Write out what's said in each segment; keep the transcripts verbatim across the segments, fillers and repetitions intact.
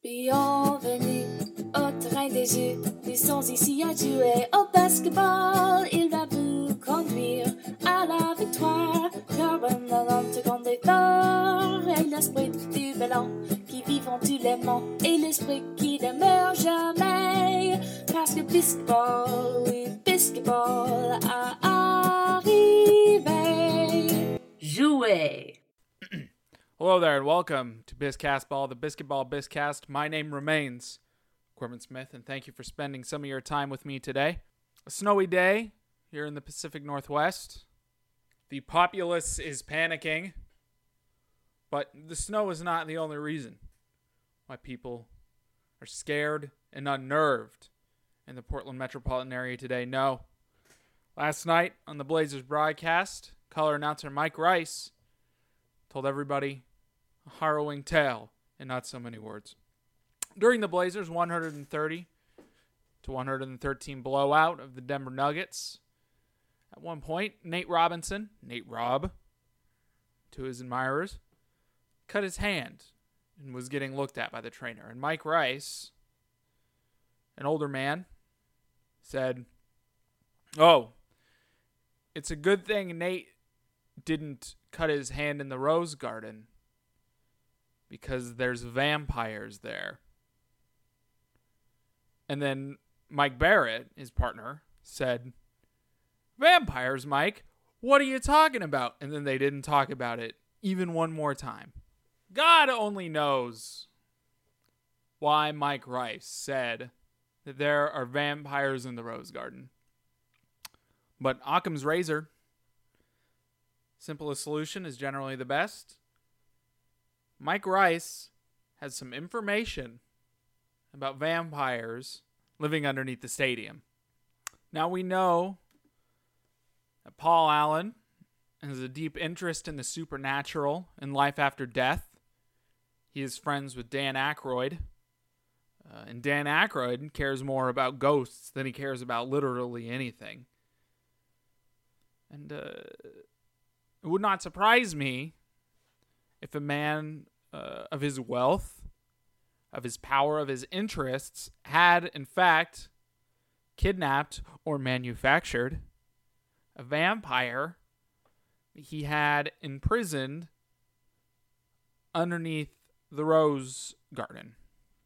Bienvenue au terrain des yeux. Nous sommes ici à jouer au basketball. Il va vous conduire à la victoire. Car un grand grande effort. Et l'esprit du ballon qui vit en tous les monts. Et l'esprit qui ne meurt jamais. Parce que basketball, oui, basketball a arrivé. Jouer. Hello there and welcome to Biscast Ball, the Biscuitball Biscast. My name remains Corbin Smith, and thank you for spending some of your time with me today. A snowy day here in the Pacific Northwest. The populace is panicking, but the snow is not the only reason why people are scared and unnerved in the Portland metropolitan area today. No. Last night on the Blazers broadcast, color announcer Mike Rice told everybody a harrowing tale in not so many words. During the Blazers' one thirty to one thirteen blowout of the Denver Nuggets, at one point, Nate Robinson, Nate Rob, to his admirers, cut his hand and was getting looked at by the trainer. And Mike Rice, an older man, said, "Oh, it's a good thing Nate didn't cut his hand in the rose garden because there's vampires there." And then Mike Barrett, his partner, said, "Vampires, Mike? What are you talking about?" And then they didn't talk about it even one more time. God only knows why Mike Rice said that there are vampires in the rose garden. But Occam's razor, simplest solution is generally the best. Mike Rice has some information about vampires living underneath the stadium. Now we know that Paul Allen has a deep interest in the supernatural and life after death. He is friends with Dan Aykroyd. Uh, and Dan Aykroyd cares more about ghosts than he cares about literally anything. And uh, it would not surprise me if a man uh, of his wealth, of his power, of his interests, had, in fact, kidnapped or manufactured a vampire he had imprisoned underneath the rose garden.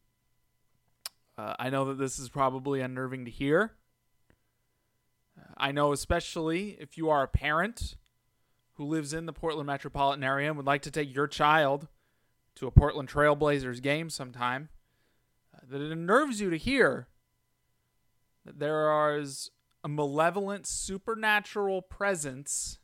Uh, I know that this is probably unnerving to hear. Uh, I know especially if you are a parent who lives in the Portland metropolitan area and would like to take your child to a Portland Trail Blazers game sometime, uh, that it unnerves you to hear that there is a malevolent supernatural presence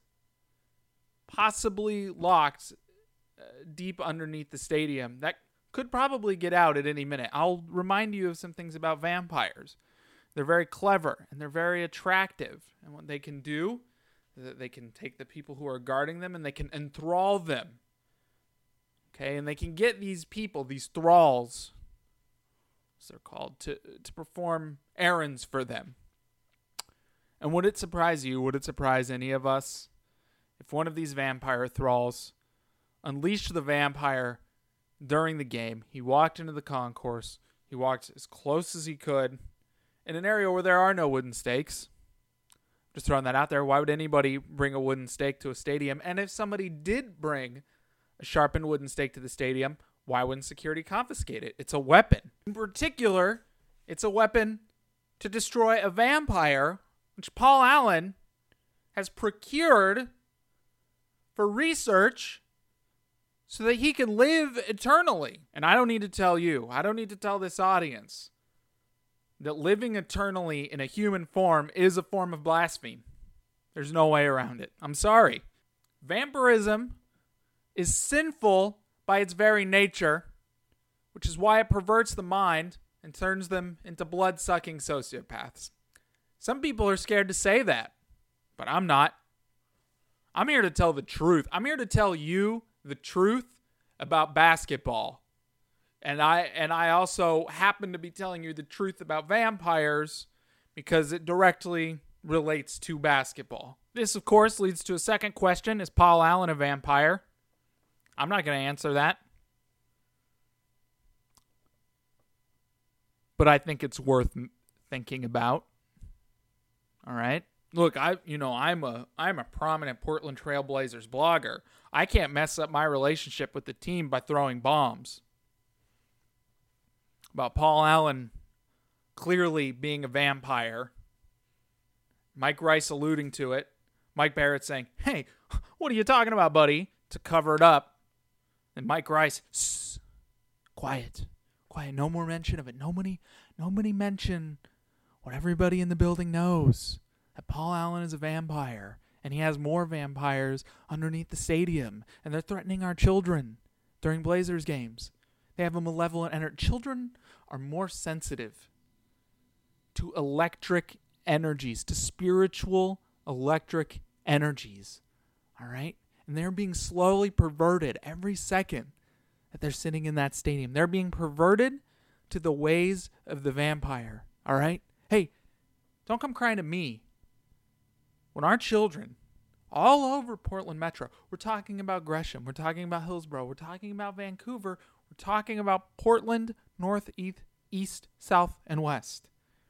possibly locked uh, deep underneath the stadium that could probably get out at any minute. I'll remind you of some things about vampires. They're very clever and they're very attractive. And what they can do, they can take the people who are guarding them and they can enthrall them. Okay, and they can get these people, these thralls, as they're called, to, to perform errands for them. And would it surprise you, would it surprise any of us, if one of these vampire thralls unleashed the vampire during the game? He walked into the concourse, he walked as close as he could, in an area where there are no wooden stakes. Just throwing that out there. Why would anybody bring a wooden stake to a stadium? And if somebody did bring a sharpened wooden stake to the stadium, why wouldn't security confiscate it? It's a weapon. In particular, it's a weapon to destroy a vampire, which Paul Allen has procured for research so that he can live eternally. And I don't need to tell you, I don't need to tell this audience that living eternally in a human form is a form of blasphemy. There's no way around it. I'm sorry. Vampirism is sinful by its very nature, which is why it perverts the mind and turns them into blood-sucking sociopaths. Some people are scared to say that, but I'm not. I'm here to tell the truth. I'm here to tell you the truth about basketball. And I and I also happen to be telling you the truth about vampires because it directly relates to basketball. This, of course, leads to a second question. Is Paul Allen a vampire? I'm not going to answer that. but I think it's worth thinking about. All right. Look, I you know, I'm a I'm a prominent Portland Trail Blazers blogger. I can't mess up my relationship with the team by throwing bombs. About Paul Allen clearly being a vampire. Mike Rice alluding to it. Mike Barrett saying, "Hey, what are you talking about, buddy?" to cover it up. And Mike Rice, Shh, quiet, quiet, no more mention of it. Nobody, nobody mention what everybody in the building knows, that Paul Allen is a vampire, and he has more vampires underneath the stadium, and they're threatening our children during Blazers games. They have a malevolent energy. Children are more sensitive to electric energies, to spiritual electric energies, all right? And they're being slowly perverted every second that they're sitting in that stadium. They're being perverted to the ways of the vampire, all right? Hey, don't come crying to me. When our children, all over Portland Metro, we're talking about Gresham, we're talking about Hillsborough, we're talking about Vancouver, we're talking about Portland, North, East, East, South, and West,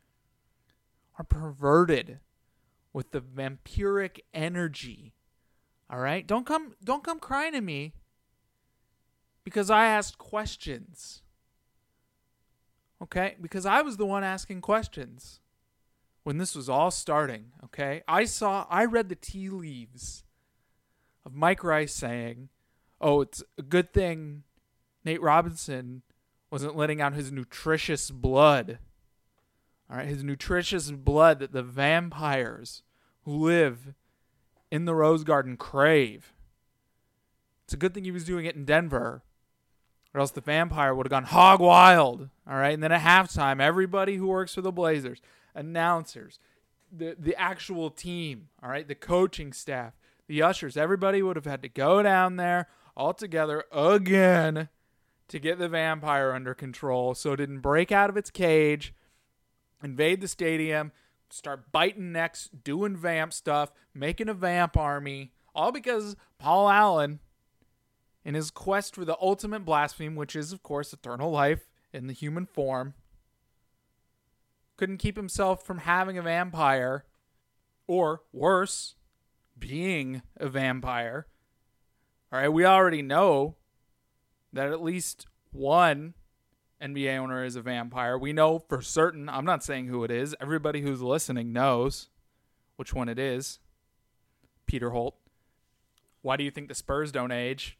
are perverted with the vampiric energy. All right? Don't come don't come crying to me because I asked questions. Okay? Because I was the one asking questions when this was all starting, okay? I saw I read the tea leaves of Mike Rice saying, "Oh, it's a good thing Nate Robinson wasn't letting out his nutritious blood." All right, his nutritious blood that the vampires who live in the Rose Garden crave. It's a good thing he was doing it in Denver, or else the vampire would have gone hog wild. All right, and then at halftime, everybody who works for the Blazers, announcers, the, the actual team, all right, the coaching staff, the ushers, everybody would have had to go down there all together again to get the vampire under control so it didn't break out of its cage, invade the stadium, start biting necks, doing vamp stuff, making a vamp army, all because Paul Allen, in his quest for the ultimate blasphemy, which is, of course, eternal life in the human form, couldn't keep himself from having a vampire, or worse, being a vampire. All right, we already know that at least one N B A owner is a vampire. We know for certain. I'm not saying who it is. Everybody who's listening knows which one it is. Peter Holt. Why do you think the Spurs don't age?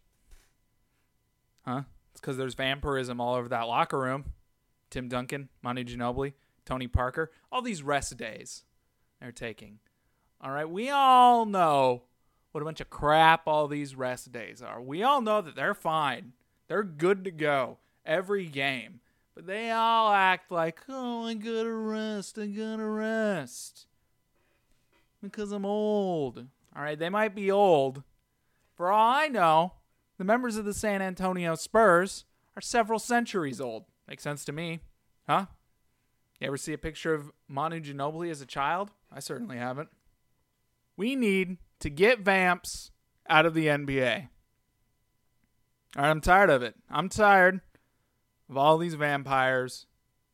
Huh? It's because there's vampirism all over that locker room. Tim Duncan, Manu Ginobili, Tony Parker. All these rest days they're taking. All right? We all know what a bunch of crap all these rest days are. We all know that they're fine. They're good to go every game. But they all act like, oh, I gotta rest, I gotta rest. Because I'm old. All right, they might be old. For all I know, the members of the San Antonio Spurs are several centuries old. Makes sense to me. Huh? You ever see a picture of Manu Ginobili as a child? I certainly haven't. We need to get vamps out of the N B A. All right, I'm tired of it. I'm tired of all these vampires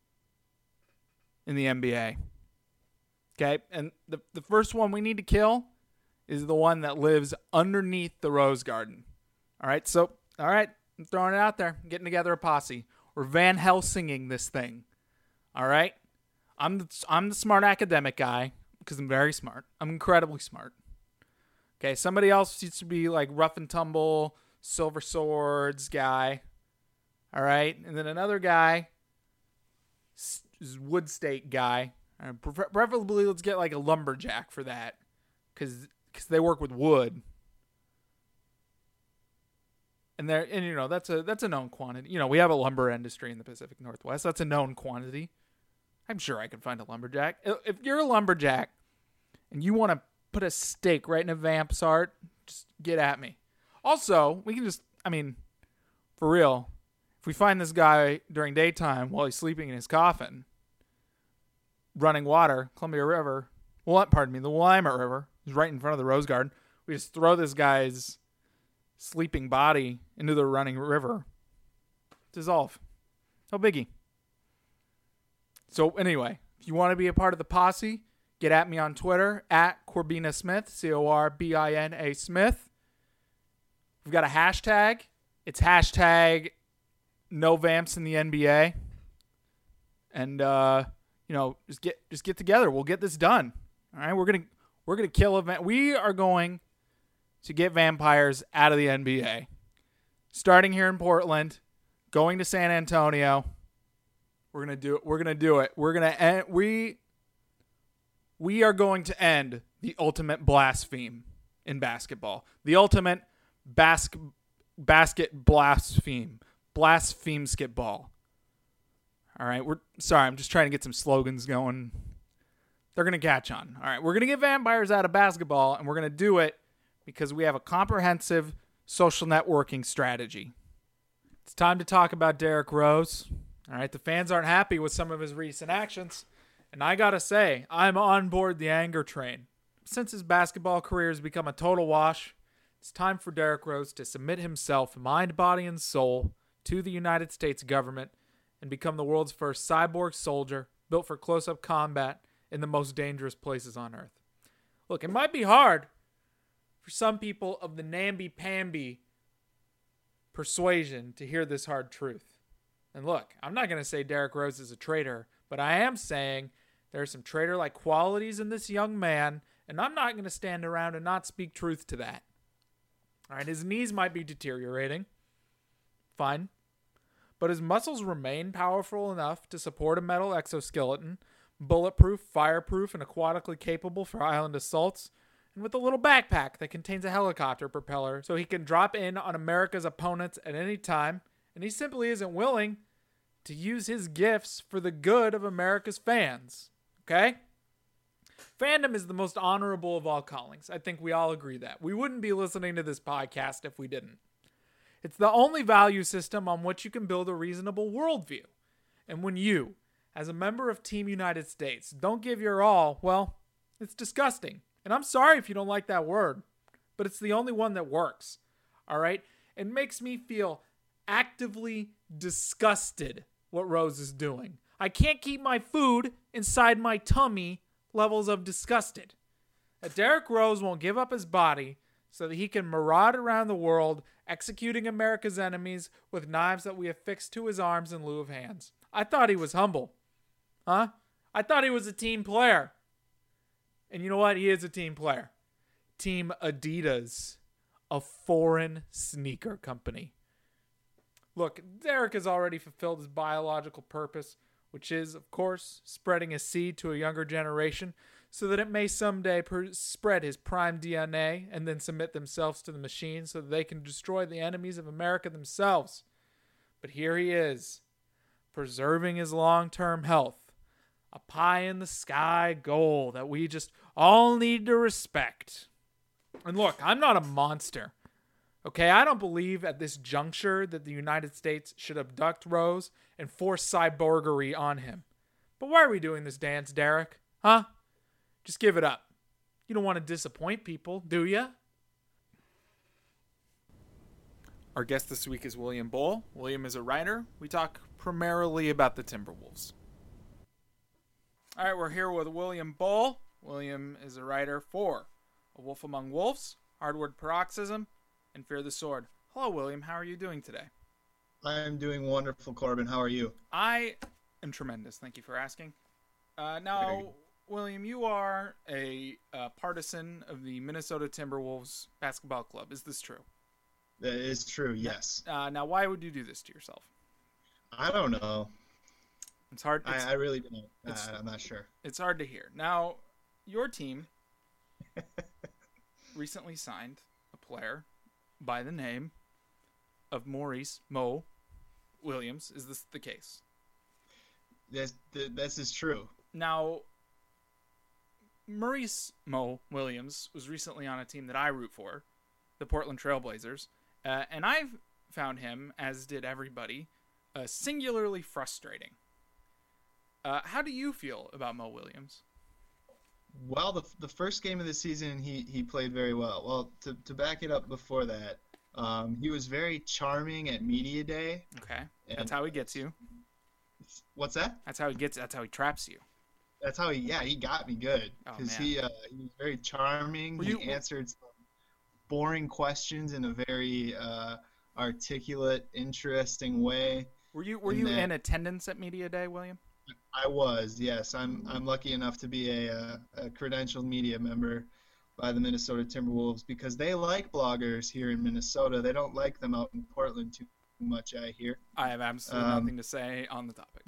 in the N B A. Okay, and the, the first one we need to kill is the one that lives underneath the Rose Garden. All right, so, all right, I'm throwing it out there. I'm getting together a posse. We're Van Helsinging this thing. All right? I'm the, I'm the smart academic guy because I'm very smart. I'm incredibly smart. Okay, somebody else used to be like rough and tumble, silver swords guy. All right? And then another guy is wood stake guy. Uh, preferably, let's get like a lumberjack for that because because they work with wood. And there, and you know that's a that's a known quantity. You know, we have a lumber industry in the Pacific Northwest. That's a known quantity. I'm sure I can find a lumberjack. If you're a lumberjack and you want to put a stake right in a vamp's heart, just get at me. Also, we can just, I mean, for real, if we find this guy during daytime while he's sleeping in his coffin, running water, Columbia River, well, pardon me, the Willamette River is right in front of the Rose Garden. We just throw this guy's sleeping body into the running river. Dissolve. No biggie. So anyway, if you want to be a part of the posse, get at me on Twitter at Corbina Smith, C O R B I N A Smith. We've got a hashtag. It's hashtag no vamps in the N B A. And uh, you know, just get just get together. We'll get this done. All right, we're gonna we're gonna kill a we are going to get vampires out of the N B A. Starting here in Portland, going to San Antonio. We're gonna do it. We're gonna do it. We're gonna end. We we are going to end the ultimate blaspheme in basketball. The ultimate bas- basket blaspheme. Blaspheme skitball. All right. We're sorry. I'm just trying to get some slogans going. They're gonna catch on. All right. We're gonna get vampires out of basketball, and we're gonna do it because we have a comprehensive social networking strategy. It's time to talk about Derrick Rose. All right, the fans aren't happy with some of his recent actions, and I gotta say, I'm on board the anger train. Since his basketball career has become a total wash, it's time for Derrick Rose to submit himself, mind, body, and soul, to the United States government and become the world's first cyborg soldier built for close-up combat in the most dangerous places on Earth. Look, it might be hard for some people of the namby-pamby persuasion to hear this hard truth. And look, I'm not going to say Derrick Rose is a traitor, but I am saying there are some traitor-like qualities in this young man, and I'm not going to stand around and not speak truth to that. All right, his knees might be deteriorating. Fine. But his muscles remain powerful enough to support a metal exoskeleton, bulletproof, fireproof, and aquatically capable for island assaults, and with a little backpack that contains a helicopter propeller so he can drop in on America's opponents at any time. And he simply isn't willing to use his gifts for the good of America's fans. Okay? Fandom is the most honorable of all callings. I think we all agree that. We wouldn't be listening to this podcast if we didn't. It's the only value system on which you can build a reasonable worldview. And when you, as a member of Team United States, don't give your all, well, it's disgusting. And I'm sorry if you don't like that word, but it's the only one that works. All right? It makes me feel actively disgusted what Rose is doing. I can't keep my food inside my tummy levels of disgusted. That Derrick Rose won't give up his body so that he can maraud around the world executing America's enemies with knives that we affix to his arms in lieu of hands. I thought he was humble. Huh? I thought he was a team player. And you know what? He is a team player. Team Adidas, a foreign sneaker company. Look, Derrick has already fulfilled his biological purpose, which is, of course, spreading his seed to a younger generation so that it may someday per- spread his prime D N A and then submit themselves to the machine so that they can destroy the enemies of America themselves. But here he is, preserving his long-term health, a pie-in-the-sky goal that we just all need to respect. And look, I'm not a monster. Okay, I don't believe at this juncture that the United States should abduct Rose and force cyborgery on him. But why are we doing this dance, Derrick? Huh? Just give it up. You don't want to disappoint people, do ya? Our guest this week is William Boll. William is a writer. We talk primarily about the Timberwolves. All right, we're here with William Boll. William is a writer for A Wolf Among Wolves, Hardwood Paroxysm, and Fear the Sword. Hello, William. How are you doing today? I am doing wonderful, Corbin. How are you? I am tremendous. Thank you for asking. Uh, now, William, you are a uh, partisan of the Minnesota Timberwolves basketball club. Is this true? That is true, yes. Uh, now, why would you do this to yourself? I don't know. It's hard. It's, I, I really don't. Uh, I'm not sure. It's hard to hear. Now, your team recently signed a player by the name of Maurice Mo Williams. Is this the case? This, this is true. Now, Maurice Mo Williams was recently on a team that I root for, the Portland Trailblazers, uh, and I've found him, as did everybody, uh, singularly frustrating. Uh, how do you feel about Mo Williams? Well, the the first game of the season, he, he played very well. Well, to, to back it up before that, um, he was very charming at Media Day. Okay, that's how he gets you. What's that? That's how he gets. That's how he traps you. That's how he. Yeah, he got me good Oh, because man. he uh, he was very charming. Were he you- answered some boring questions in a very uh, articulate, interesting way. Were you Were And you that- in attendance at Media Day, William? I was, yes. I'm I'm lucky enough to be a, uh, a credentialed media member by the Minnesota Timberwolves because they like bloggers here in Minnesota. They don't like them out in Portland too much, I hear. I have absolutely Um, nothing to say on the topic.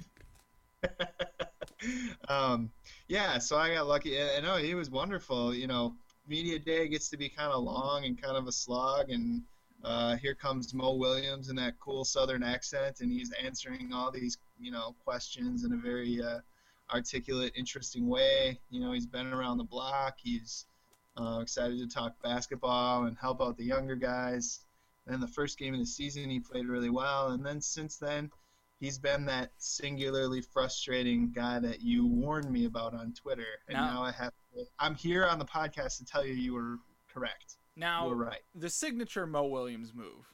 um, yeah, so I got lucky. And I know he was wonderful. You know, media day gets to be kind of long and kind of a slog, and uh, here comes Mo Williams in that cool Southern accent, and he's answering all these, you know, questions in a very uh, articulate, interesting way. You know, he's been around the block. He's uh, excited to talk basketball and help out the younger guys. And the first game of the season, he played really well, and then since then, he's been that singularly frustrating guy that you warned me about on Twitter, and Now- now I have. To, I'm here on the podcast to tell you you were correct. Now, You were right. the signature Mo Williams move,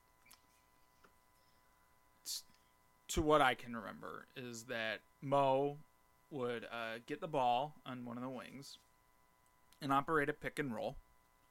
s- to what I can remember, is that Mo would uh, get the ball on one of the wings and operate a pick and roll,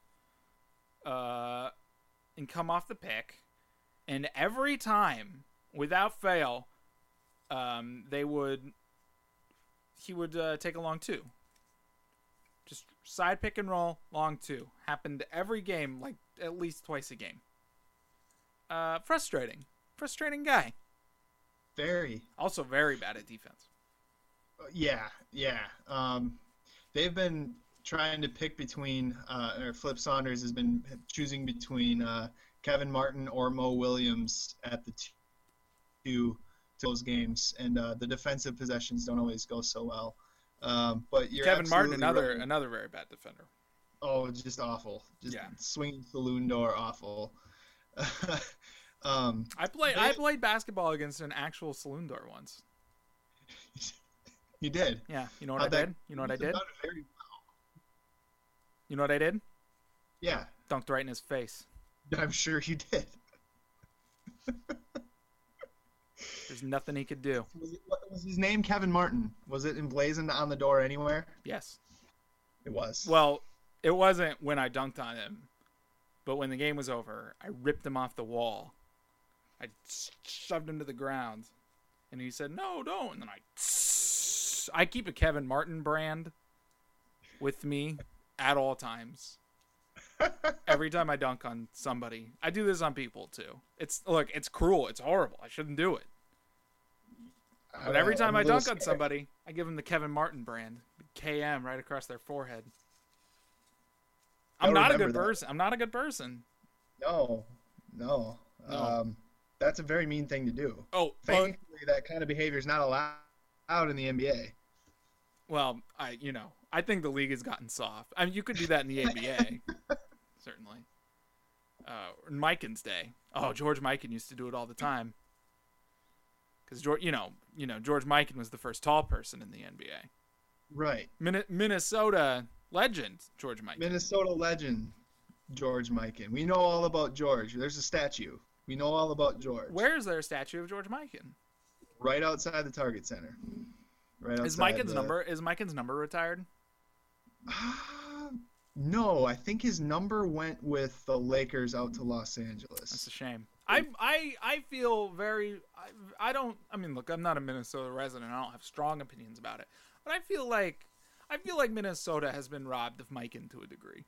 uh, and come off the pick, and every time, without fail, um, they would he would uh, take a long two. Just side pick and roll, long two. Happened every game, like at least twice a game. Uh, frustrating. Frustrating guy. Very. Also very bad at defense. Yeah, yeah. Um, they've been trying to pick between, uh, or Flip Saunders has been choosing between uh, Kevin Martin or Mo Williams at the t- two those games, and uh, the defensive possessions don't always go so well. Um, but you're Kevin Martin, absolutely another right. another very bad defender. Oh, just awful. Just Yeah. swinging saloon door, awful. um, I played They- I played basketball against an actual saloon door once. you did. Yeah, you know what How'd I that- did? You know what I You've did? done it very- You know what I did? Yeah, Dunked right in his face. I'm sure you did. There's nothing he could do. Was, it, what, was his name Kevin Martin? Was it emblazoned on the door anywhere? Yes. It was. Well, it wasn't when I dunked on him, but when the game was over, I ripped him off the wall. I shoved him to the ground, and he said, "No, don't." And then I, I keep a Kevin Martin brand with me at all times. Every time I dunk on somebody, I do this on people too. It's look, it's cruel, it's horrible. I shouldn't do it. But every Uh, time I'm I a little dunk on scared. somebody, I give them the Kevin Martin brand, K M right across their forehead. I'm I'll not a remember good that. person. I'm not a good person. No, no. No. Um, that's a very mean thing to do. Oh, well, Thankfully, that kind of behavior is not allowed in the N B A. well, I you know I think the league has gotten soft. I mean, you could do that in the N B A, certainly. Uh, in Mikan's day, oh, George Mikan used to do it all the time. Because George, you know, you know, George Mikan was the first tall person in the N B A. Right. Min- Minnesota legend George Mikan. Minnesota legend George Mikan. We know all about George. There's a statue. We know all about George. Where is there a statue of George Mikan? Right outside the Target Center. Right outside. Is Mikan's the- number is Mikan's number retired? Ah, no, I think his number went with the Lakers out to Los Angeles. That's a shame. I I I feel very. I, I don't. I mean, look, I'm not a Minnesota resident. I don't have strong opinions about it, but I feel like I feel like Minnesota has been robbed of Mikan to a degree.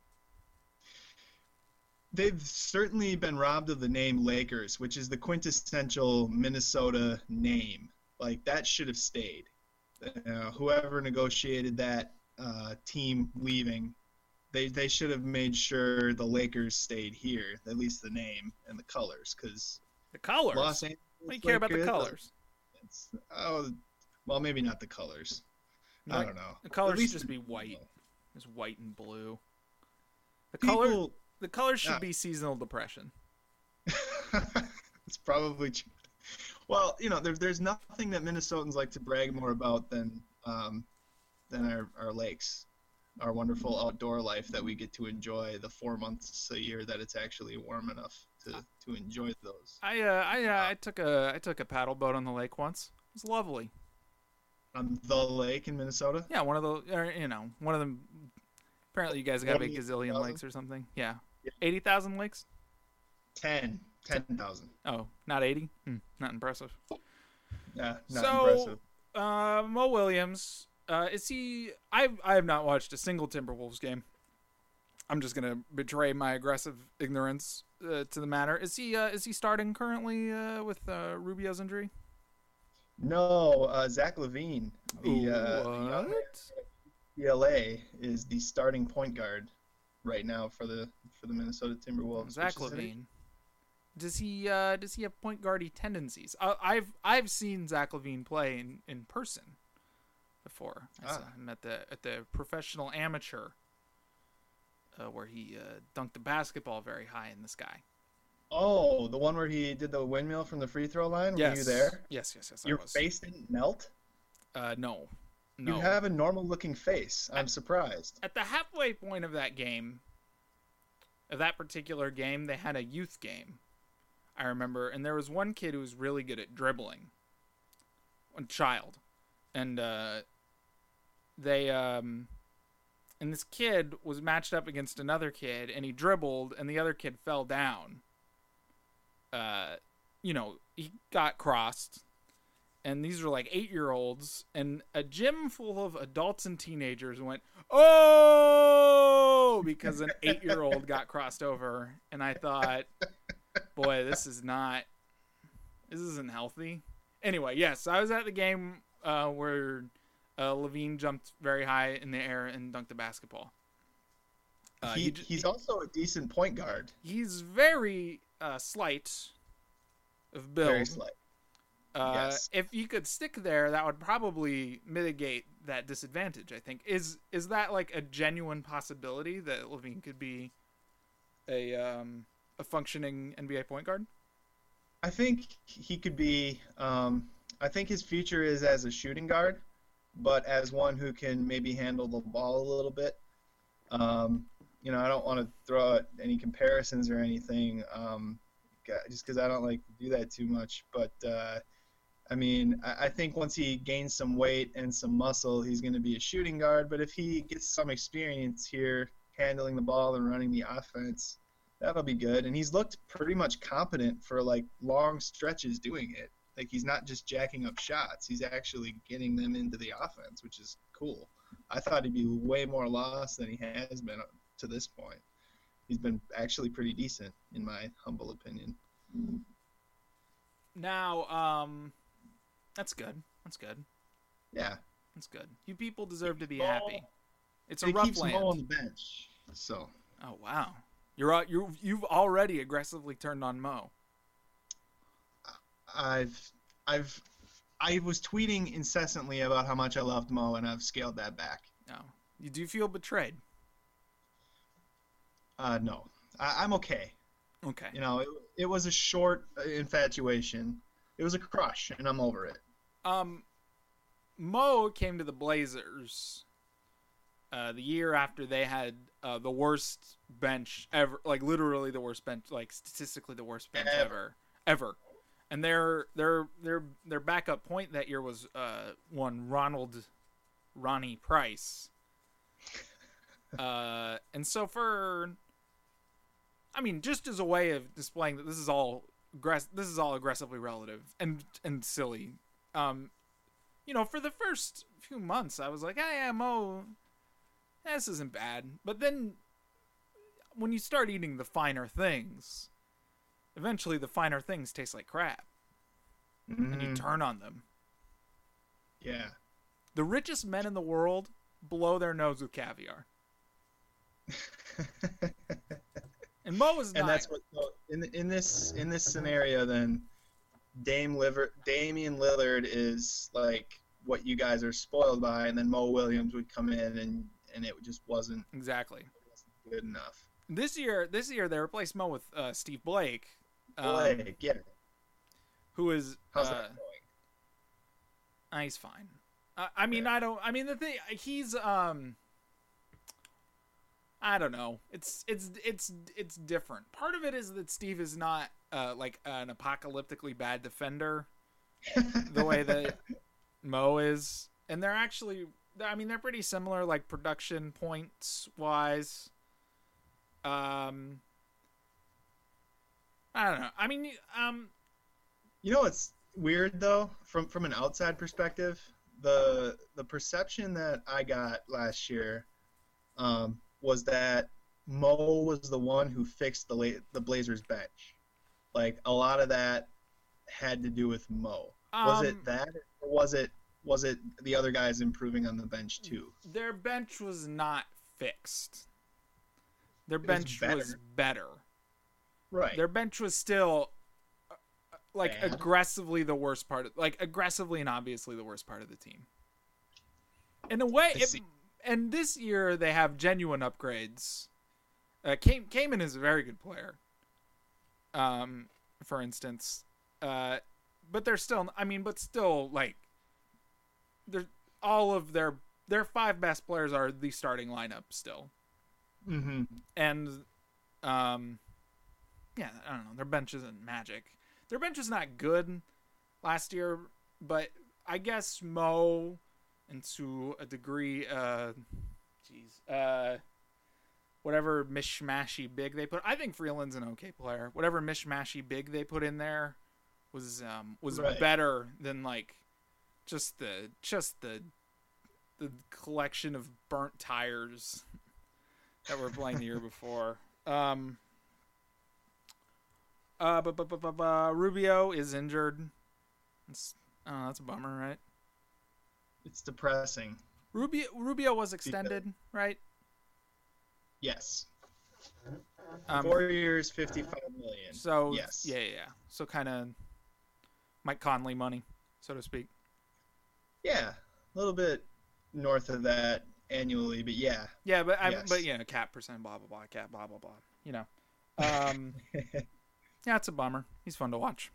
They've certainly been robbed of the name Lakers, which is the quintessential Minnesota name. Like, that should have stayed. Uh, whoever negotiated that uh, team leaving, they they should have made sure the Lakers stayed here, at least the name and the colors, because The colors. Los Angeles what do you care about the Lakers, colors? it's- oh, well, maybe not the colors. I Like, don't know. The colors At should least just be the- white. Just white and blue. The People, color. The colors should Yeah. be seasonal depression. it's probably true. Well, you know, there, there's nothing that Minnesotans like to brag more about than um, than our, our lakes, our wonderful outdoor life that we get to enjoy the four months a year that it's actually warm enough to, to enjoy those. I uh, I uh, I took a I took a paddle boat on the lake once. It's lovely. On the lake in Minnesota. Yeah, one of the, or, you know, one of them. Apparently, you guys got a big eighty gazillion thousand? lakes or something. Yeah, Yeah. eighty thousand lakes. Ten. Ten thousand. Oh, not eighty. Hmm, not impressive. Yeah, not so, impressive. uh, Mo Williams, uh, is he? I've I have not watched a single Timberwolves game. I'm just gonna betray my aggressive ignorance uh, to the matter. Is he? Uh, is he starting currently uh, with uh, Rubio's injury? No, uh, Zach LaVine, the, uh, the young man What? from U C L A, is the starting point guard right now for the for the Minnesota Timberwolves. Zach which is an- LaVine. Does he? Uh, does he have point guardy tendencies? I, I've I've seen Zach LaVine play in, in person before. I saw Ah. him at the at the professional amateur, uh, where he uh, dunked the basketball very high in the sky. Oh, the one where he did the windmill from the free throw line. Yes. Were you there? Yes, yes, yes. I Your was. face didn't melt. Uh, no, no. You have a normal looking face. I'm surprised. At the halfway point of that game, of that particular game, they had a youth game. I remember, and there was one kid who was really good at dribbling. One child, and uh, they um, and this kid was matched up against another kid, and he dribbled, and the other kid fell down. Uh, you know, he got crossed, and these were like eight-year-olds, and a gym full of adults and teenagers went, "Oh!" because an eight-year-old got crossed over, and I thought, boy, this is not, this isn't healthy. Anyway, yes, I was at the game uh, where uh, Levine jumped very high in the air and dunked the basketball. Uh, he, he j- he's also a decent point guard. He's very uh, slight of build. Very slight. Uh, Yes. If you could stick there, that would probably mitigate that disadvantage. I think is is that like a genuine possibility that Levine could be a um, a functioning N B A point guard? I think he could be. Um, I think his future is as a shooting guard, but as one who can maybe handle the ball a little bit. Um, you know, I don't want to throw out any comparisons or anything, um, just because I don't like to do that too much. But uh, I mean, I, I think once he gains some weight and some muscle, he's going to be a shooting guard. But if he gets some experience here handling the ball and running the offense, that'll be good. And he's looked pretty much competent for like long stretches doing it. Like he's not just jacking up shots; he's actually getting them into the offense, which is cool. I thought he'd be way more lost than he has been to this point. He's been actually pretty decent, in my humble opinion. Now, um, that's good. That's good. Yeah. That's good. You people deserve to be Mo- happy. It's a He rough keeps land. Mo on the bench, so Oh wow, you're al- you you've already aggressively turned on Mo. I've I've I was tweeting incessantly about how much I loved Mo, and I've scaled that back. No, you do feel betrayed. Uh, no, I, I'm okay. Okay. You know, it, it was a short uh, infatuation. It was a crush, and I'm over it. Um, Mo came to the Blazers uh, the year after they had uh, the worst bench ever, like literally the worst bench, like statistically the worst bench Ever. ever, ever. And their their their their backup point that year was uh, one Ronald Ronnie Price. Uh, and so for, I mean, just as a way of displaying that this is all aggress- this is all aggressively relative and and silly. Um, you know, for the first few months, I was like, "Hey, yeah, Mo, this isn't bad." But then, when you start eating the finer things, eventually the finer things taste like crap, and you Mhm. turn on them. Yeah. The richest men in the world blow their nose with caviar, and Mo is not. And that's what so in in this in this scenario then Dame Liver, Damian Lillard is like what you guys are spoiled by, and then Mo Williams would come in and and it just wasn't Exactly. good enough. This year, this year they replaced Mo with uh, Steve Blake, um, Blake, yeah. who is How's uh, that going? uh, he's fine. Uh, I mean, Yeah. I don't. I mean, the thing he's um. I don't know. It's it's it's it's different. Part of it is that Steve is not uh, like an apocalyptically bad defender. the way that Mo is, and they're actually, I mean, they're pretty similar, like production points wise. Um, I don't know. I mean, um, You know what's weird though, from from an outside perspective, the the perception that I got last year um, was that Mo was the one who fixed the la- the Blazers bench. Like a lot of that had to do with Mo. Was um, it that, or was it was it the other guys improving on the bench too? their bench was not fixed. Their was bench better. was better. Right. Their bench was still uh, like Bad. aggressively the worst part of, like aggressively and obviously the worst part of the team. In a way, I it, see. and this year they have genuine upgrades. Uh, Cam- Kamen is a very good player. Um, for instance, uh, but they're still. I mean, but still, like, they're all of their their five best players are the starting lineup still, Mm-hmm. and um, yeah, I don't know. Their bench isn't magic. Their bench was not good last year, but I guess Mo, and to a degree, uh, jeez, uh. whatever mishmashy big they put. I think Freeland's an okay player. Whatever mishmashy big they put in there was um, was Right. better than like just the just the the collection of burnt tires that were playing the year before. Um, uh, but, but, but, but, but Rubio is injured. It's, oh, that's a bummer, right? It's depressing. Rubio Rubio was extended, right? Yes. Um, Four years, fifty-five million. So yes. yeah, yeah, yeah. So kind of Mike Conley money, so to speak. Yeah, a little bit north of that annually, but yeah. Yeah, but I, Yes. but yeah, cap percent, blah blah blah, cap, blah blah blah. You know, um, yeah, it's a bummer. He's fun to watch.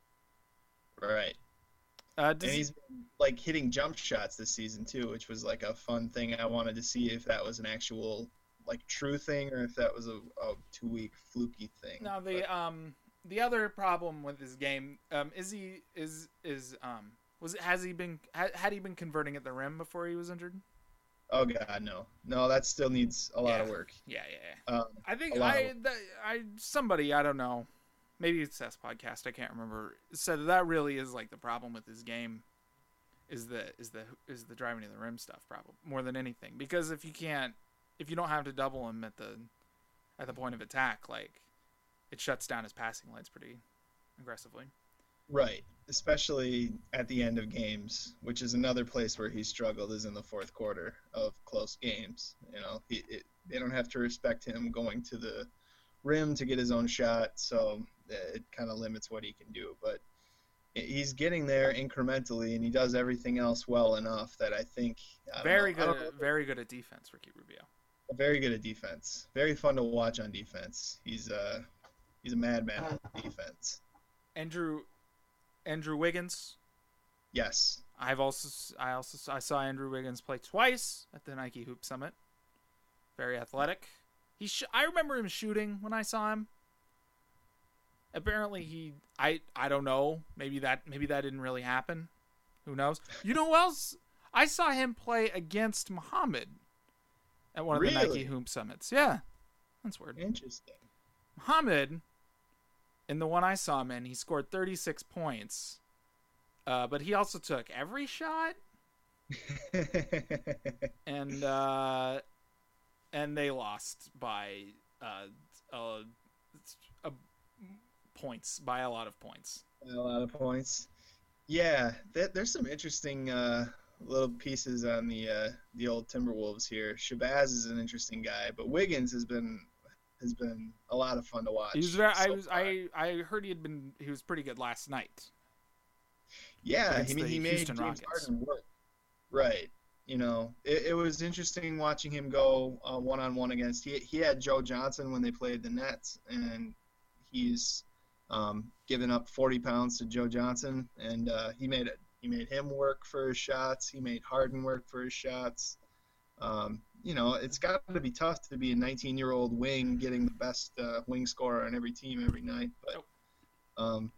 Right. Uh, does And he's been, like hitting jump shots this season too, which was like a fun thing. I wanted to see if that was an actual like true thing or if that was a, a two week fluky thing. now the But, um the other problem with his game um is he is is um was it has he been had, had he been converting at the rim before he was injured? oh god, no, no, that still needs a lot of Yeah. work. Yeah, yeah. yeah. Um, I think a lot I, of- that, I somebody I don't know, maybe it's S podcast I can't remember said that, that really is like the problem with his game, is the is the is the driving to the rim stuff problem more than anything, because if you can't if you don't have to double him at the at the point of attack, like it shuts down his passing lanes pretty aggressively. right, especially at the end of games, which is another place where he struggled, is in the fourth quarter of close games. You know, he, it, they don't have to respect him going to the rim to get his own shot, so it kind of limits what he can do. But he's getting there incrementally, and he does everything else well enough that I think I don't Very know, I good, don't know, at, very good at defense, Ricky Rubio. very good at defense. Very fun to watch on defense. He's uh he's a madman on defense. Andrew Andrew Wiggins. Yes. I've also I also I saw Andrew Wiggins play twice at the Nike Hoop Summit. Very athletic. He sh- I remember him shooting when I saw him. Apparently he I I don't know. Maybe that maybe that didn't really happen. Who knows? You know who else? I saw him play against Muhammad at one of the Really? Nike Hoop Summits. Yeah. That's weird. Interesting. Muhammad, in the one I saw him in, he scored thirty-six points. Uh, but he also took every shot, and uh, and they lost by uh, uh, uh, points, by a lot of points. A lot of points. Yeah, th- there's some interesting uh, little pieces on the uh, the old Timberwolves here. Shabazz is an interesting guy, but Wiggins has been has been a lot of fun to watch. He was very. I so was. far. I. I heard he had been. He was pretty good last night. Yeah, I against mean the he made Houston James Rockets. Harden work. Right. You know, it, it was interesting watching him go uh, one-on-one against. He he had Joe Johnson when they played the Nets, and he's um, given up forty pounds to Joe Johnson, and uh, he made it. He made him work for his shots. He made Harden work for his shots. Um, you know, it's got to be tough to be a nineteen-year-old wing getting the best uh, wing scorer on every team every night. But um,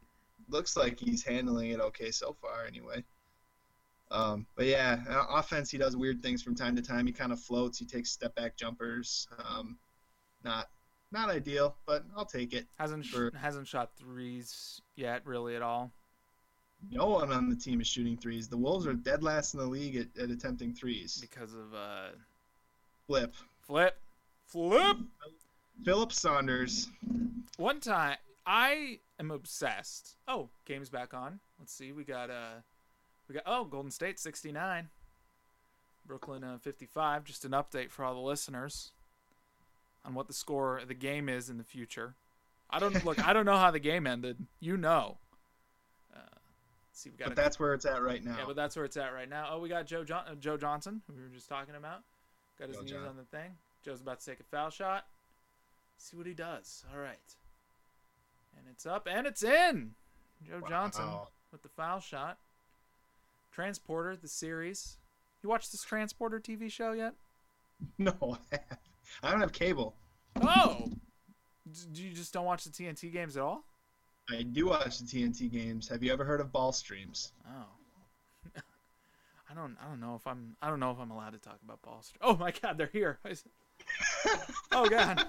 looks like he's handling it okay so far, anyway. Um, but yeah, uh, offense, he does weird things from time to time. He kind of floats. He takes step back jumpers. Um, not not ideal, but I'll take it. Hasn't for, hasn't shot threes yet, really at all. No one on the team is shooting threes. The Wolves are dead last in the league at, at attempting threes. Because of uh, Flip. Flip. Flip. Philip Saunders. One time, I am obsessed. Oh, game's back on. Let's see. We got uh, we got oh, Golden State sixty-nine, Brooklyn uh, fifty-five. Just an update for all the listeners on what the score of the game is in the future. I don't look. I don't know how the game ended. You know. Uh, let's see, we got. But a, that's where it's at right now. Yeah, but that's where it's at right now. Oh, we got Joe John- uh, Joe Johnson, who we were just talking about. Got his Joe knees John. on the thing. Joe's about to take a foul shot. See what he does. All right. And it's up and it's in. Joe Wow. Johnson with the foul shot. Transporter, the series. You watched this Transporter T V show yet? No, I don't have cable. Oh! Do you just don't watch the T N T games at all? I do watch the T N T games. Have you ever heard of Ball Streams? Oh. I don't I don't know if I'm I don't know if I'm allowed to talk about ball streams. Oh my god, they're here. Oh god.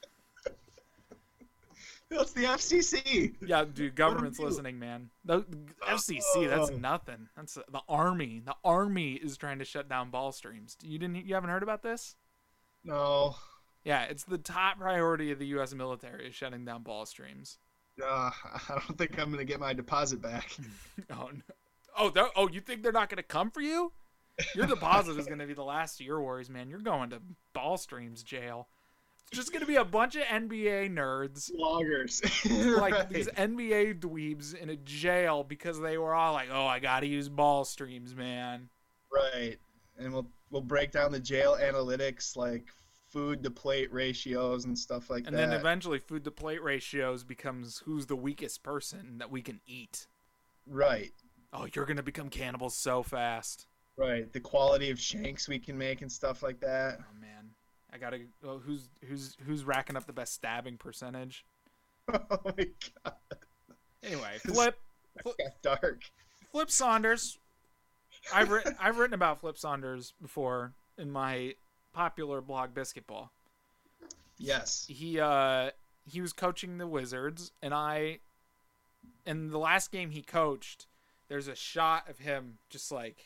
That's the F C C. Yeah, dude, government's listening, man. The F C C, that's nothing. That's the army. The army is trying to shut down ball streams. You didn't? You haven't heard about this? No. Yeah, it's the top priority of the U S military is shutting down ball streams. Uh, I don't think I'm gonna get my deposit back. Oh no. Oh, oh, you think they're not gonna come for you? Your deposit is gonna be the last of your worries, man. You're going to ball streams jail. It's just gonna be a bunch of N B A nerds, Loggers, like right. these N B A dweebs in a jail because they were all like, "Oh, I gotta use ball streams, man." Right, and we'll we'll break down the jail analytics, like food to plate ratios and stuff like and that. And then eventually, food to plate ratios becomes who's the weakest person that we can eat. Right. Oh, you're gonna become cannibals so fast. Right. The quality of shanks we can make and stuff like that. Oh man, I gotta. Oh, who's who's who's racking up the best stabbing percentage? Oh my god. Anyway, Flip. Flip got dark. Flip Saunders. I've written I've written about Flip Saunders before in my popular blog Basketball. Yes. He uh he was coaching the Wizards, and I. In the last game he coached, there's a shot of him just like.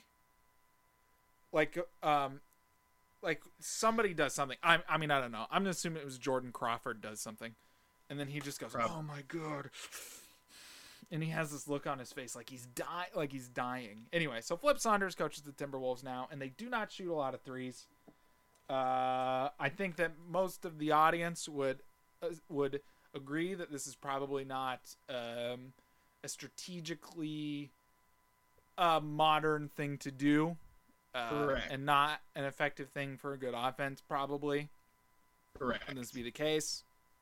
Like um, like somebody does something. I I mean I don't know. I'm gonna assume it was Jordan Crawford does something, and then he just goes, Probably. "Oh my god," and he has this look on his face like he's die like he's dying. Anyway, so Flip Saunders coaches the Timberwolves now, and they do not shoot a lot of threes. Uh, I think that most of the audience would uh, would agree that this is probably not um, a strategically uh, modern thing to do. Uh, Correct. And not an effective thing for a good offense, probably. Correct. Can this be the case?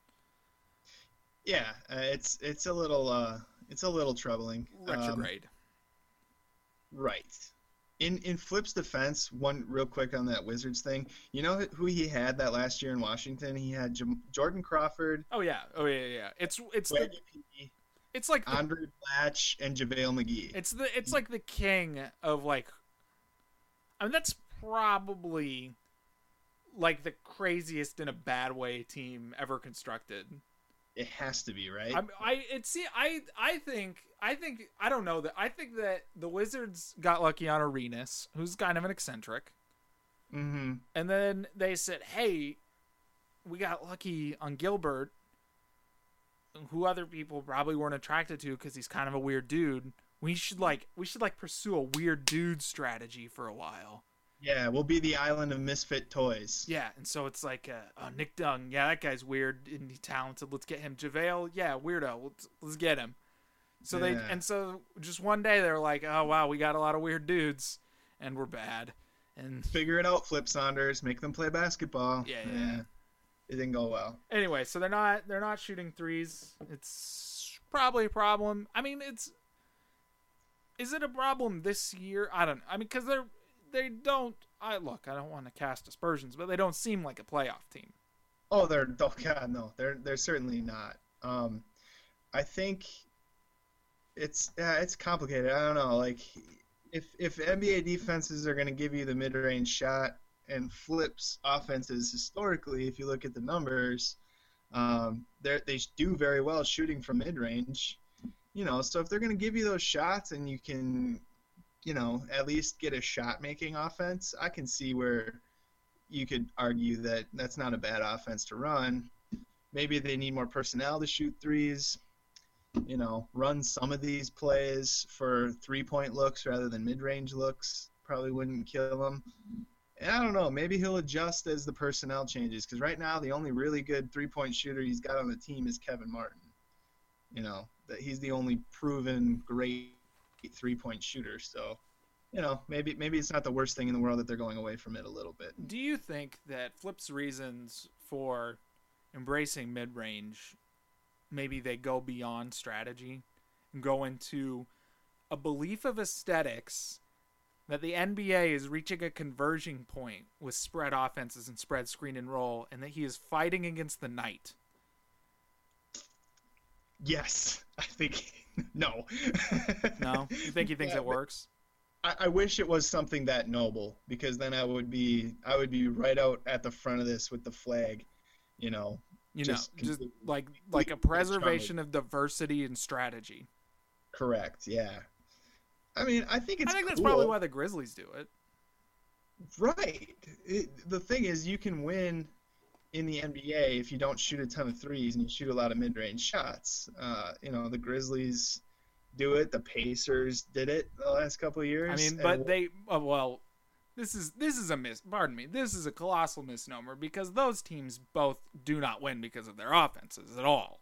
Yeah, uh, it's it's a little uh, it's a little troubling. Retrograde. Um, right. In in Flip's defense, one real quick on that Wizards thing. You know who he had that last year in Washington? He had J- Jordan Crawford, Oh yeah. Oh yeah. Yeah. yeah. It's it's the, Swaggy P, it's like the, Andre Blatch, and JaVale McGee. it's the it's like the king of like. I mean that's probably like the craziest in a bad way team ever constructed. It has to be, right? I I it's see I I think I think I don't know that I think that the Wizards got lucky on Arenas, who's kind of an eccentric. Mm-hmm. And then they said, "Hey, we got lucky on Gilbert, who other people probably weren't attracted to because he's kind of a weird dude. We should like we should like pursue a weird dude strategy for a while." Yeah, we'll be the island of misfit toys. Yeah, and so it's like, uh, oh, Nick Dunn, yeah, that guy's weird and he's talented. Let's get him. JaVale, yeah, weirdo. Let's let's get him. So they Yeah. and so just one day they're like, oh wow, we got a lot of weird dudes, and we're bad. And Figure it out, Flip Saunders. Make them play basketball. Yeah, yeah. It didn't go well. anyway, so they're not they're not shooting threes. It's probably a problem. I mean, it's is it a problem this year? I don't. I mean, because they're they don't. I look. I don't want to cast aspersions, but they don't seem like a playoff team. Oh, they're oh god no, they're they're certainly not. Um, I think it's yeah, it's complicated. I don't know. Like if if N B A defenses are going to give you the mid-range shot and flips offenses historically, if you look at the numbers, um, they they do very well shooting from mid-range. You know, so if they're going to give you those shots and you can, you know, at least get a shot-making offense, I can see where you could argue that that's not a bad offense to run. Maybe they need more personnel to shoot threes. You know, run some of these plays for three-point looks rather than mid-range looks. Probably wouldn't kill him. And I don't know. Maybe he'll adjust as the personnel changes, because right now the only really good three-point shooter he's got on the team is Kevin Martin. You know, that he's the only proven great three-point shooter. So, you know, maybe maybe it's not the worst thing in the world that they're going away from it a little bit. Do you think that Flip's reasons for embracing mid-range, maybe they go beyond strategy and go into a belief of aesthetics that the N B A is reaching a converging point with spread offenses and spread screen and roll, and that he is fighting against the night? Yes, I think no. No, you think he thinks Yeah, it works? I, I wish it was something that noble, because then I would be I would be right out at the front of this with the flag, you know. You just know, just completely- like like a preservation of diversity and strategy. Correct. Yeah. I mean, I think it's. I think that's cool. probably why the Grizzlies do it. Right. It, the thing is, you can win in the N B A if you don't shoot a ton of threes and you shoot a lot of mid-range shots. Uh, you know, the Grizzlies do it. The Pacers did it the last couple of years. I mean, and- but they uh, well, this is this is a mis. Pardon me. This is a colossal misnomer, because those teams both do not win because of their offenses at all.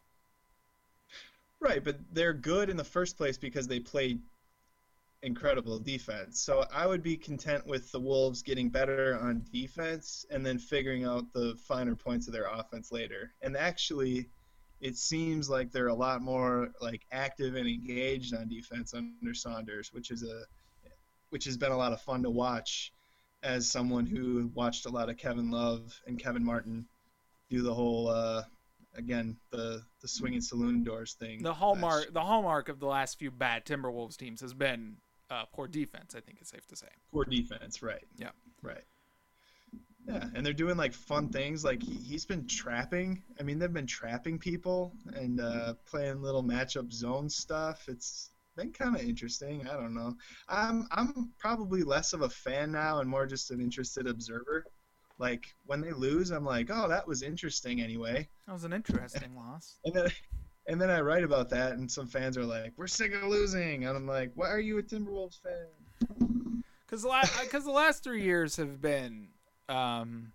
Right, but they're good in the first place because they play incredible defense. So I would be content with the Wolves getting better on defense and then figuring out the finer points of their offense later. And actually, it seems like they're a lot more like active and engaged on defense under Saunders, which is a which has been a lot of fun to watch as someone who watched a lot of Kevin Love and Kevin Martin do the whole uh, again the the swinging saloon doors thing. The hallmark the hallmark of the last few bad Timberwolves teams has been uh, poor defense. I think it's safe to say. Poor defense, right? Yeah, right. Yeah, and they're doing like fun things. Like he, he's been trapping. I mean, they've been trapping people and uh, playing little matchup zone stuff. It's been kind of interesting. I don't know. I'm I'm probably less of a fan now and more just an interested observer. Like when they lose, I'm like, oh, that was interesting anyway. that was an interesting loss. And then and then I write about that, and some fans are like, we're sick of losing. And I'm like, why are you a Timberwolves fan? Because the last because the last three years have been um,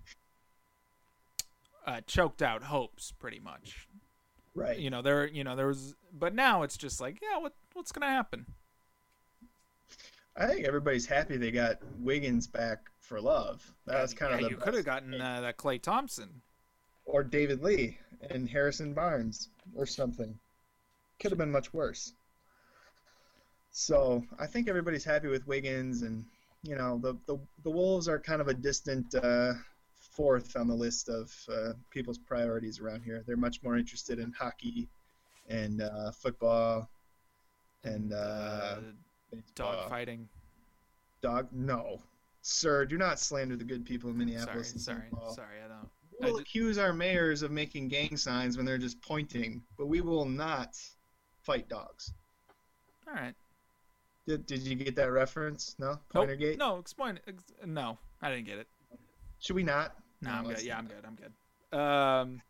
uh, choked out hopes, pretty much. Right. You know there you know there was, but now it's just like, yeah, what what's gonna happen? I think everybody's happy they got Wiggins back for Love. That was kind yeah, of the you could have gotten uh, that Klay Thompson. or David Lee and Harrison Barnes or something. Could have been much worse. So I think everybody's happy with Wiggins, and you know the the, the Wolves are kind of a distant uh, fourth on the list of uh, people's priorities around here. They're much more interested in hockey and uh, football and uh, uh, baseball. dog fighting. Dog? No, sir. Do not slander the good people in Sorry, Minneapolis. and sorry, Saint Paul. sorry. I don't. We will I d- accuse our mayors of making gang signs when they're just pointing, but we will not fight dogs. All right. Did, did you get that reference? No? Nope. Pointergate? No, explain. Ex- no, I didn't get it. Should we not? No, I'm let's good. Yeah, not. I'm good. I'm good. Um,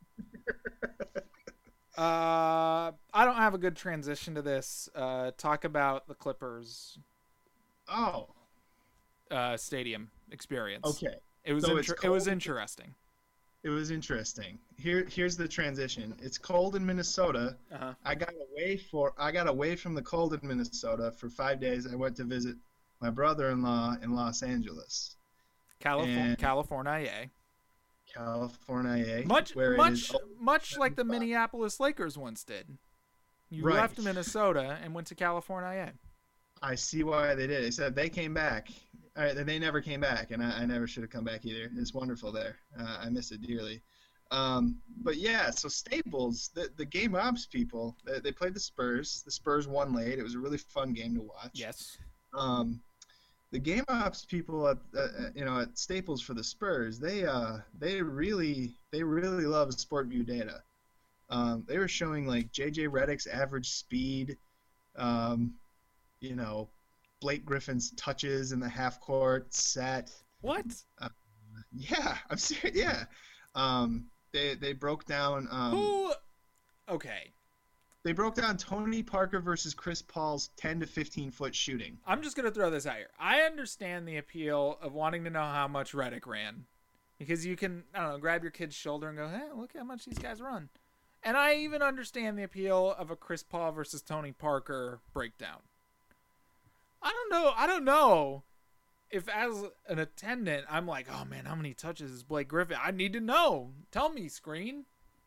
uh, I don't have a good transition to this. Uh, talk about the Clippers Oh, uh, stadium experience. okay. It was So it's inter- it was cold. interesting. It was interesting. Here, here's the transition. It's cold in Minnesota. Uh-huh. I got away for I got away from the cold in Minnesota for five days. I went to visit my brother-in-law in Los Angeles, California, And- California, yeah. California. Much, where it much, is oh, much like the seventy-five. Minneapolis Lakers once did. You Right. left Minnesota and went to California. I see why they did. They said they came back. All right, they never came back, and I, I never should have come back either. It's wonderful there. Uh, I miss it dearly. Um, but yeah, so Staples, the, the game ops people, they, they played the Spurs. The Spurs won late. It was a really fun game to watch. Yes. Um, the game ops people at uh, you know at Staples for the Spurs, they uh they really they really love Sport View data. Um, they were showing like J J Redick's average speed, um, you know, Blake Griffin's touches in the half court set. What? Uh, yeah, I'm serious. Yeah. Um, they they broke down. Um, Who? Okay. They broke down Tony Parker versus Chris Paul's ten to fifteen foot shooting. I'm just gonna throw this out here. I understand the appeal of wanting to know how much Redick ran, because you can, I don't know, grab your kid's shoulder and go, "Hey, look how much these guys run." And I even understand the appeal of a Chris Paul versus Tony Parker breakdown. I don't know. I don't know. If as an attendant, I'm like, oh man, how many touches is Blake Griffin? I need to know. Tell me, screen.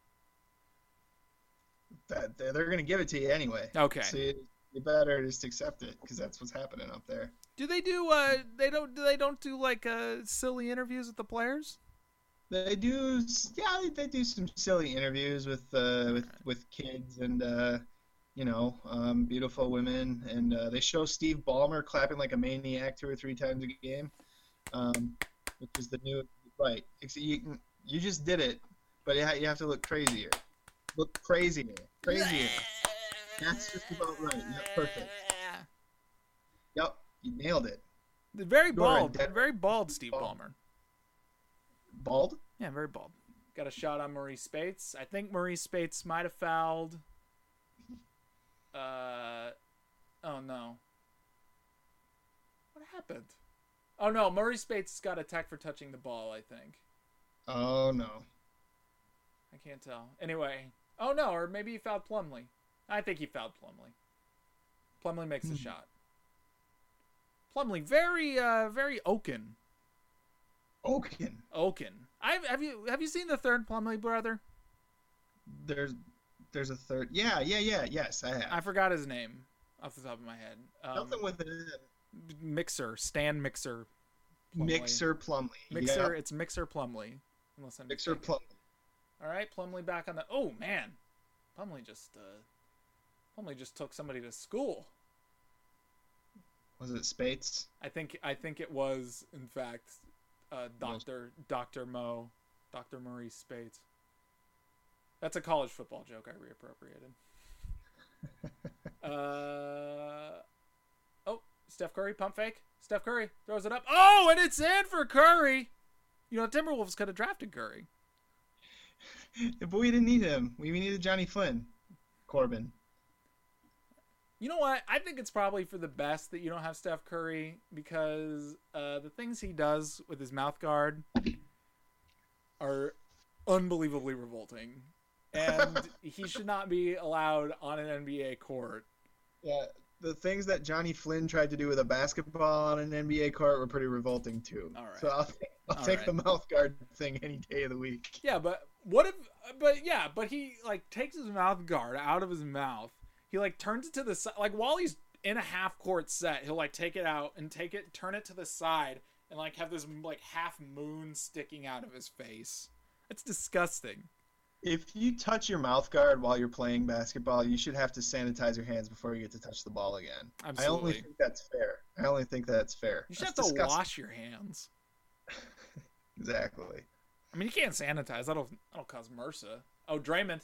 That they're, they're gonna give it to you anyway. Okay. So you, you better just accept it because that's what's happening up there. Do they do? Uh, they don't. They don't do like uh silly interviews with the players. They do. Yeah, they do some silly interviews with uh with with kids and uh you know um beautiful women, and uh, they show Steve Ballmer clapping like a maniac two or three times a game, um, which is the new right. You you just did it, but you have to look crazier. Look crazier. Crazier. That's just about right. Yep, perfect. Yep, you nailed it. Very bald. Dead- Very bald, Steve Ballmer. Bald? Yeah, very bald. Got a shot on Maurice Spates. I think Maurice Spates might have fouled. Uh, oh no. What happened? Oh no, Maurice Spates got attacked for touching the ball, I think. Oh no. I can't tell. Anyway. Oh no, or maybe he fouled Plumlee. I think he fouled Plumlee. Plumlee makes Hmm. a shot. Plumlee, very, uh, very Oaken. Oaken. Oaken. I have you have you seen the third Plumlee brother? There's there's a third. Yeah, yeah, yeah. Yes, I have. I forgot his name off the top of my head. Um, Nothing with it. Mixer, Stan Mixer. Plumlee. Mixer Plumlee. Mixer, Yep. it's Mixer Plumlee. Unless I'm Mixer mistaken. Plumlee. All right, Plumlee back on the. Oh man, Plumlee just uh, Plumlee just took somebody to school. Was it Spates? I think I think it was in fact uh, Doctor Doctor Mo, Doctor Maurice Spates. That's a college football joke I reappropriated. uh, oh, Steph Curry pump fake. Steph Curry throws it up. Oh, and it's in for Curry. You know, Timberwolves could have drafted Curry. But we didn't need him. We needed Johnny Flynn. Corbin. You know what? I think it's probably for the best that you don't have Steph Curry, because uh, the things he does with his mouth guard are unbelievably revolting. And he should not be allowed on an N B A court. Yeah, the things that Johnny Flynn tried to do with a basketball on an N B A court were pretty revolting too. All right. So I'll, take, I'll All take right. the mouth guard thing any day of the week. Yeah, but what if? But yeah, but he like takes his mouth guard out of his mouth. He like turns it to the side, like while he's in a half court set, he'll like take it out and take it, turn it to the side, and like have this like half moon sticking out of his face. It's disgusting. If you touch your mouth guard while you're playing basketball, you should have to sanitize your hands before you get to touch the ball again. Absolutely. I only think that's fair. I only think that's fair. You should That's have to disgusting. wash your hands. Exactly. I mean, you can't sanitize. That'll that'll cause MRSA. Oh, Draymond.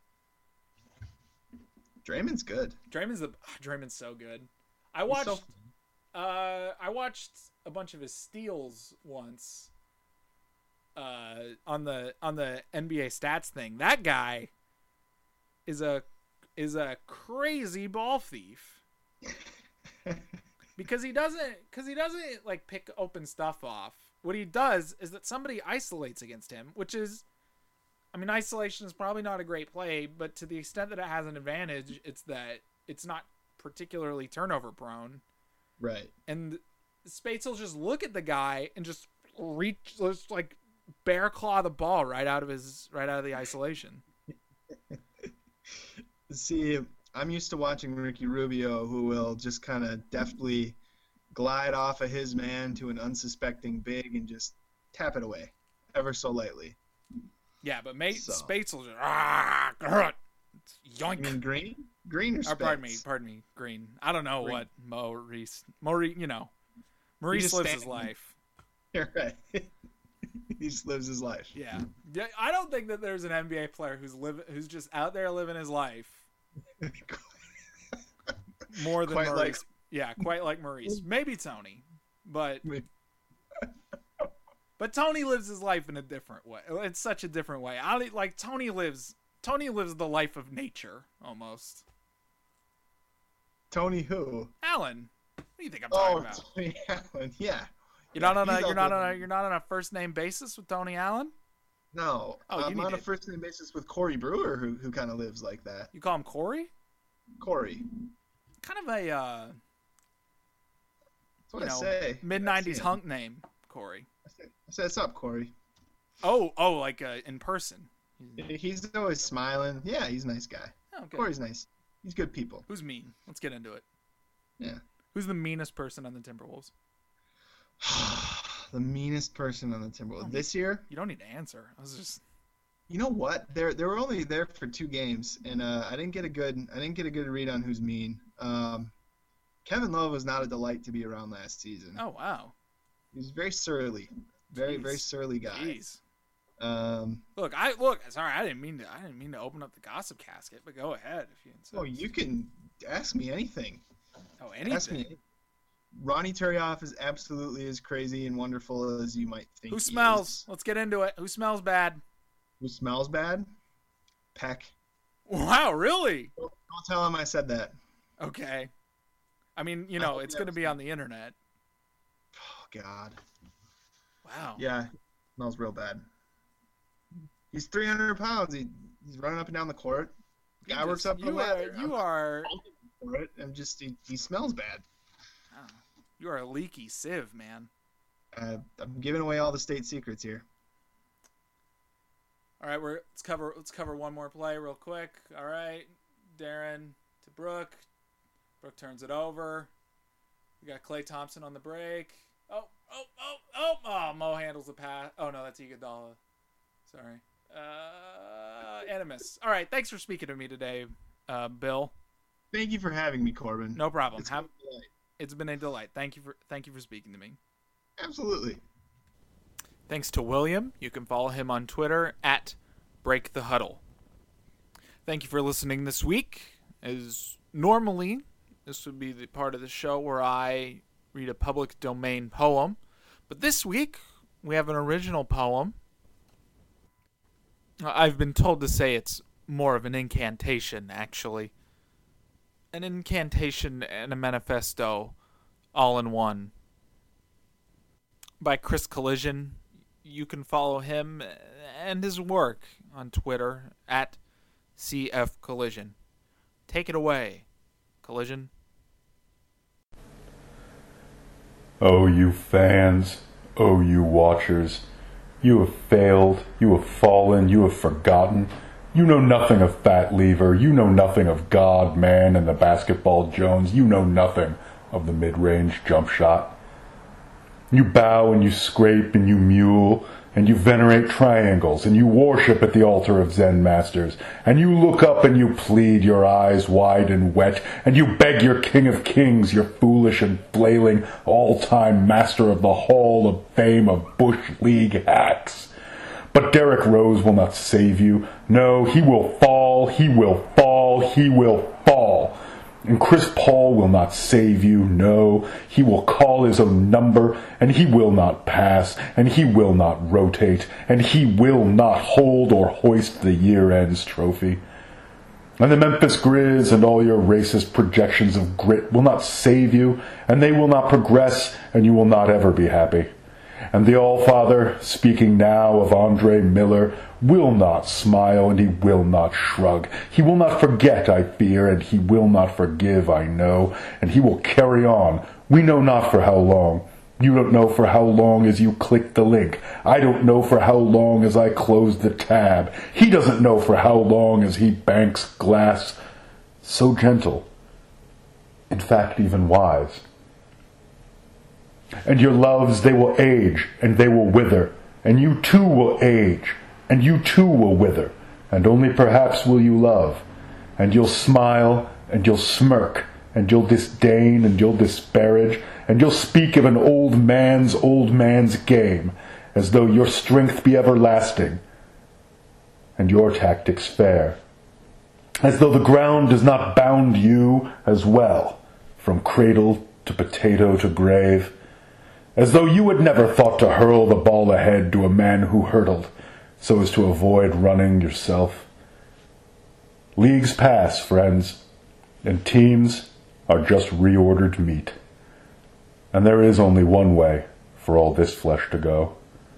Draymond's good. Draymond's the ah, Draymond's so good. I He's watched. so- Uh, I watched a bunch of his steals once. Uh, on the on the N B A stats thing. That guy is a is a crazy ball thief. Because he doesn't because he doesn't like pick open stuff off. What he does is that somebody isolates against him, which is, I mean, isolation is probably not a great play, but to the extent that it has an advantage, it's that it's not particularly turnover prone. Right. And Spates will just look at the guy and just reach, just like bear claw the ball right out of his, right out of the isolation. See, I'm used to watching Ricky Rubio, who will just kind of deftly glide off of his man to an unsuspecting big and just tap it away ever so lightly. Yeah, but mate, So. Spates will just ah, yoink. You mean Green? Green or Or Spence? pardon me, pardon me, Green. I don't know Green. what Maurice, Maurice, you know, Maurice just lives his stand- life. You're right. He just lives his life. Yeah. yeah, I don't think that there's an N B A player who's live, who's just out there living his life more than Quite Maurice. like- Yeah, quite like Maurice. Maybe Tony, but but Tony lives his life in a different way. It's such a different way. I like Tony lives. Tony lives the life of nature almost. Tony who? Allen, what do you think I'm talking Oh, about? Tony Allen. Yeah. You're not on He's a you're out not there. on a you're not on a first name basis with Tony Allen. No. Oh, you I'm need on a it. first name basis with Corey Brewer, who who kind of lives like that. You call him Corey? Corey. Kind of a uh, That's what you I know say. mid I nineties see him. hunk name, Corey. I say, I say, what's up, Corey? Oh oh like uh, in person. He's always smiling. Yeah, he's a nice guy. Oh, good. Corey's nice. He's good people. Who's mean? Let's get into it. Yeah. Who's the meanest person on the Timberwolves? The meanest person on the Timberwolves this year. You don't need to answer. I was just You know what? They they were only there for two games, and uh, I didn't get a good I didn't get a good read on who's mean. Um, Kevin Love was not a delight to be around last season. oh wow. He was very surly, very Jeez. very surly guy. Jeez. Um, Look, I look. Sorry, I didn't mean to. I didn't mean to open up the gossip casket, but go ahead if you insist. oh, you can ask me anything. Oh, anything. Ask me. Ronnie Turioff is absolutely as crazy and wonderful as you might think. Who he smells? is. Let's get into it. Who smells bad? Who smells bad? Peck. Wow, really? Don't tell him I said that. Okay. I mean, you I know, hope it's he going to never be on the internet. Oh God. Wow. Yeah, smells real bad. He's three hundred pounds. He, he's running up and down the court. You Guy just- works up you the are, ladder. You I'm are. for it. I'm just he, he smells bad. Oh, you are a leaky sieve, man. Uh, I'm giving away all the state secrets here. All right, we're let's cover let's cover one more play real quick. All right, Darren to Brooke. Brooke turns it over. We got Klay Thompson on the break. Oh, oh, oh, oh! Oh, Mo handles the pass. Oh no, that's Iguodala. Sorry. Uh, Animus. All right, thanks for speaking to me today, uh, Bill. Thank you for having me, Corbin. No problem. It's Have, been a delight. it's been a delight. Thank you for thank you for speaking to me. Absolutely. Thanks to William. You can follow him on Twitter at Break the Huddle. Thank you for listening this week. As normally, this would be the part of the show where I read a public domain poem. But this week, we have an original poem. I've been told to say it's more of an incantation, actually. An incantation and a manifesto all in one. By Chris Collision. You can follow him and his work on Twitter at C F Collision. Take it away, Collision. Oh, you fans, oh, you watchers, you have failed, you have fallen, you have forgotten. You know nothing of Fat Lever, you know nothing of God, Man, and the Basketball Jones, you know nothing of the mid-range jump shot. You bow and you scrape and you mule, and you venerate triangles, and you worship at the altar of Zen masters, and you look up and you plead, your eyes wide and wet, and you beg your king of kings, your foolish and flailing, all-time master of the Hall of Fame of Bush League hacks. But Derrick Rose will not save you. No, he will fall, he will fall, he will fall. And Chris Paul will not save you. No, he will call his own number, and he will not pass, and he will not rotate, and he will not hold or hoist the year-ends trophy. And the Memphis Grizz and all your racist projections of grit will not save you, and they will not progress, and you will not ever be happy. And the All-Father, speaking now of Andre Miller, will not smile, and he will not shrug. He will not forget, I fear, and he will not forgive, I know, and he will carry on. We know not for how long. You don't know for how long as you click the link. I don't know for how long as I close the tab. He doesn't know for how long as he banks glass. So gentle. In fact, even wise. And your loves, they will age, and they will wither, and you too will age. and you too will wither, and only perhaps will you love. And you'll smile, and you'll smirk, and you'll disdain, and you'll disparage, and you'll speak of an old man's old man's game, as though your strength be everlasting, and your tactics fair, as though the ground does not bound you as well, from cradle to potato to grave, as though you had never thought to hurl the ball ahead to a man who hurdled, so as to avoid running yourself. Leagues pass, friends, and teams are just reordered meat. And there is only one way for all this flesh to go.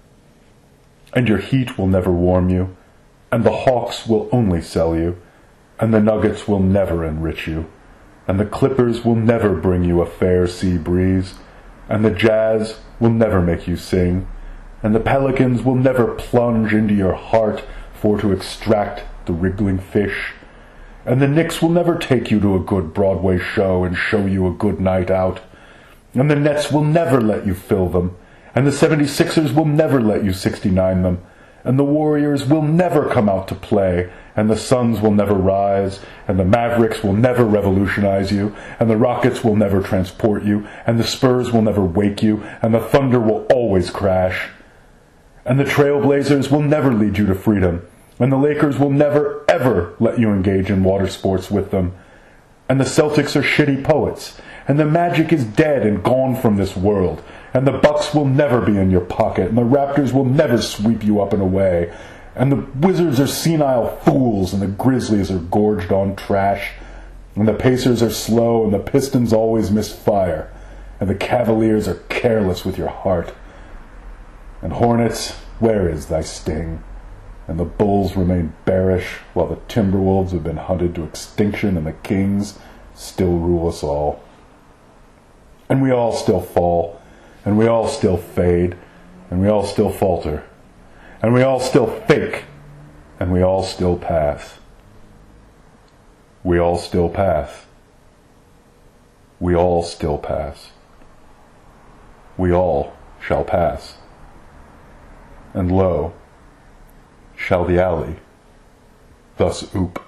And your heat will never warm you, and the Hawks will only sell you, and the Nuggets will never enrich you, and the Clippers will never bring you a fair sea breeze, and the Jazz will never make you sing, and the Pelicans will never plunge into your heart for to extract the wriggling fish, and the Knicks will never take you to a good Broadway show and show you a good night out, and the Nets will never let you fill them, and the seventy-sixers will never let you sixty-nine them, and the Warriors will never come out to play, and the Suns will never rise, and the Mavericks will never revolutionize you, and the Rockets will never transport you, and the Spurs will never wake you, and the Thunder will always crash, and the Trailblazers will never lead you to freedom, and the Lakers will never, ever let you engage in water sports with them, and the Celtics are shitty poets, and the Magic is dead and gone from this world, and the Bucks will never be in your pocket, and the Raptors will never sweep you up and away, and the Wizards are senile fools, and the Grizzlies are gorged on trash, and the Pacers are slow, and the Pistons always miss fire, and the Cavaliers are careless with your heart. And Hornets, where is thy sting? And the Bulls remain bearish, while the Timberwolves have been hunted to extinction, and the Kings still rule us all. And we all still fall, and we all still fade, and we all still falter, and we all still fake, and we all still pass. We all still pass. We all still pass. We all shall pass. And lo, shall the alley thus oop.